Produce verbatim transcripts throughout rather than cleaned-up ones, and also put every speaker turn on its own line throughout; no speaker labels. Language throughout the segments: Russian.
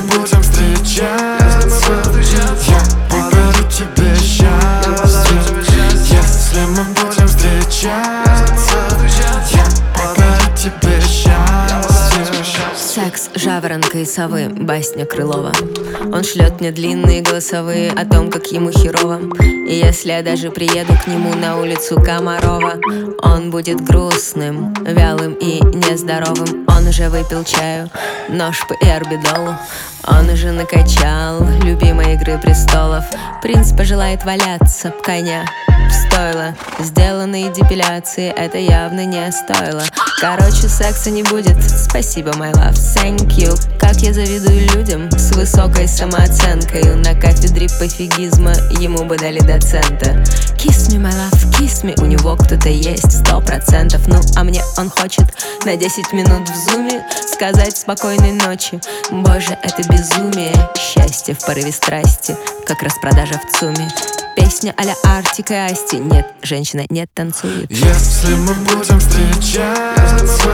будем встречаться, я подарю тебе счастье. Если мы будем встречаться, я подарю тебе счастье.
Секс жаворонка и совы, басня Крылова. Он шлет мне длинные голосовые о том, как ему херово. И если я даже приеду к нему на улицу Комарова, он будет грустным, вялым и нездоровым. Он уже выпил чаю, нож по эрбидолу. Он уже накачал любимой Игры престолов. Принц пожелает валяться об коня в стойло. Сделанные депиляции это явно не стоило. Короче, секса не будет, спасибо, my love, thank you. Как я завидую людям с высокой самооценкой. На кафедре пофигизма ему бы дали доцента. Kiss me, my love, kiss me. У него кто-то есть, сто процентов. Ну, а мне он хочет на десять минут в зуме сказать спокойной ночи. Боже, это безумие. Счастье в порыве страсти, как распродажа в ЦУМе. Песня а-ля Артик и Асти. Нет, женщина не танцует.
Если мы будем встречаться,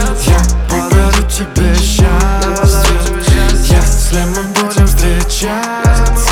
я подарю тебе счастье. Если мы будем встречаться,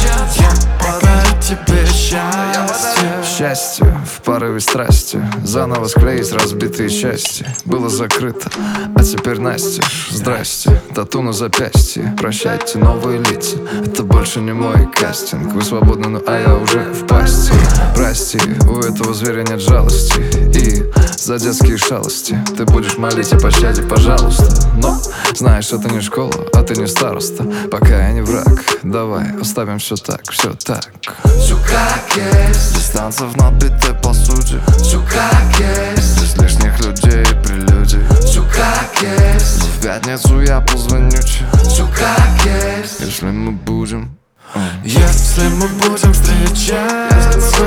я подарю тебе счастье.
Счастье в порыве страсти, заново склеить разбитые части. Было закрыто, а теперь настежь. Здрасте, тату на запястье. Прощайте, новые лица, это больше не мой кастинг. Вы свободны, ну а я уже в пасти. Прости, у этого зверя нет жалости. И за детские шалости ты будешь молить о пощаде, пожалуйста. Но знаешь, это не школа, а ты не староста. Пока я не враг, давай оставим все так, все так.
Все как есть,
Без танцев на битой посуде.
все как есть,
Без лишних людей и прелюдий.
все как есть,
В пятницу я позвоню тебе,
все как есть.
если мы будем.
Если мы будем встречаться,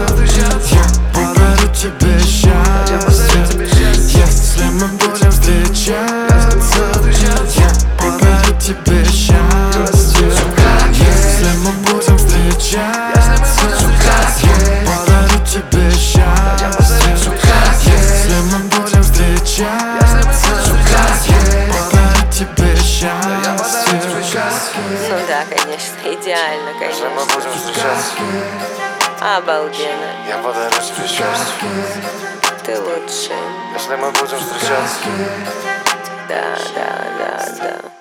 я подарю тебе счастье. Если мы будем встречаться, я подарю тебе счастье. Если мы будем встречаться, я подарю тебе счастье. Если мы будем встречаться, я подарю тебе счастье.
Ну да, конечно, идеально, конечно.
Мы будем встречаться,
Обалденно,
я подарю тебе счастье.
ты лучший.
Если мы будем встречаться.
Да, да, да, да.